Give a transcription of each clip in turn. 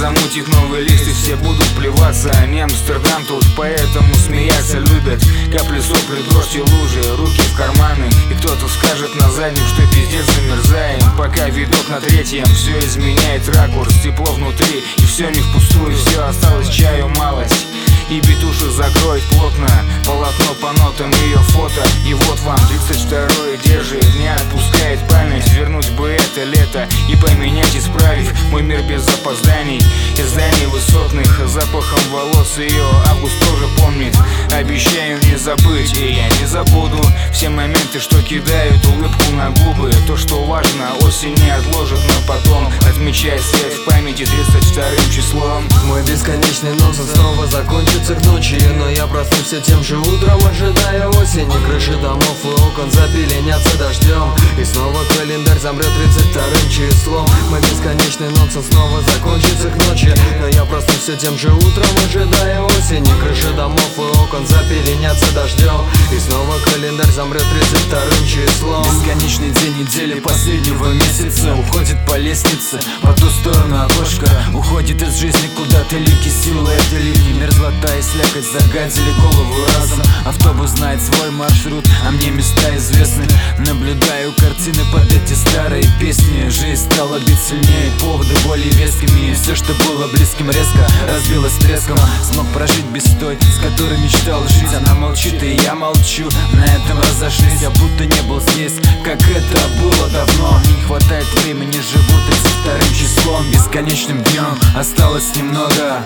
замутит новый лист и все будут плеваться. Не Амстердам тут, поэтому смеяться любят. Капли сопли, дождь и лужи, руки в карманы. И кто-то скажет на заднем, что пиздец замерзаем. Пока видок на третьем, все изменяет ракурс. Тепло внутри, и все не впустую. Все осталось, чаю малость. И битушу закроет плотно полотно по нотам ее фото. И вот вам 32-й держит, не отпускает память. Вернуть бы это лето и поменять, исправив мой мир без опозданий. Из зданий высотных запахом волос ее август тоже помнит. Обещаю не забыть, и я не забуду все моменты, что кидают улыбку на губы. То, что важно, осень не отложит на потом. Отмечай свет в памяти 32-м числом. Мой бесконечный нонсенс снова закончится к ночи, но я проснусь тем же утром, ожидая осени. Крыши домов и окон запеленятся дождем, и снова календарь замрет 32-м числом. Мой бесконечный нонсенс снова закончится к ночи, но я проснусь тем же утром, ожидая осени. Крыши домов и окон запеленятся дождем, и снова календарь замрет 32-м числом. Бесконечный день недели последнего месяца уходит по лестнице, по ту сторону окошка. Уходит из жизни куда-то лики силы, это ливни, мерзлота и слякоть загадили голову разом. Автобус знает свой маршрут, а мне места известны. Наблюдаю картины под эти старые песни. Жизнь стала бить сильнее, поводы более вескими. И все, что было близким, резко разбилось треском. Смог прожить без той, с которой мечтал жить. Она молчит, и я молчу, на этом разошлись. Я будто не был здесь, как это было давно. Мне не хватает времени, живу 32-м числом. Бесконечным днем осталось немного.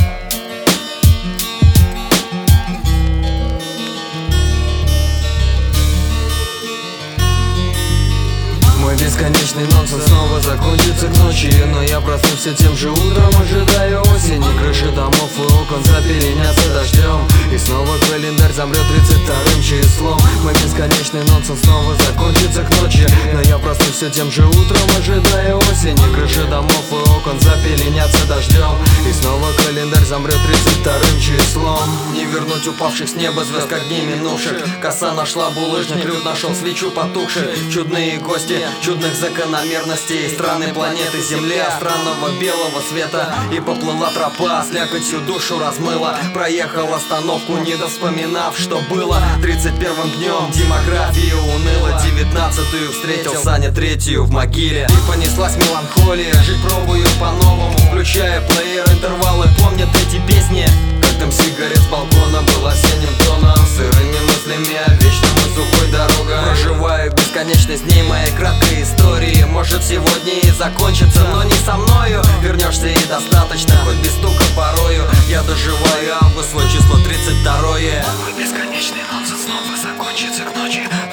Мой бесконечный нонсенс снова закончится к ночи, но я проснусь тем же утром, ожидая осени. Крыши домов и окон запеленятся дождем, и снова календарь замрет 32-м числом. Мой бесконечный нонсенс снова закончится к ночи, но я проснусь тем же утром, ожидая осени. Крыши домов и окон запеленятся дождем, и снова календарь замрет 32-м числом. Не вернуть упавших с неба звезд, как дней минувших. Коса нашла булыжник, люд нашел свечу потухших. Чудные гости, чудных закономерностей, страны планеты Земля, странного белого света. И поплыла тропа, слякотью душу размыла. Проехал остановку, не довспоминав, что было. 31-м днем демография уныла. 19-ю встретил Саня 3-ю в могиле. И понеслась меланхолия, жить пробую по-новому. Включая плеер, интервалы помнят эти песни. Как дым сигарет с балкона был осенним тоном, сырыми мыслями о вечном и сухой дорогой. Проживаю бесконечность дней моей краткой истории. Может сегодня и закончится, но не со мною. Вернешься и достаточно, хоть без стука порою. Я доживаю август, свой число 32-е. Мой бесконечный нонсенс снова закончится к ночи,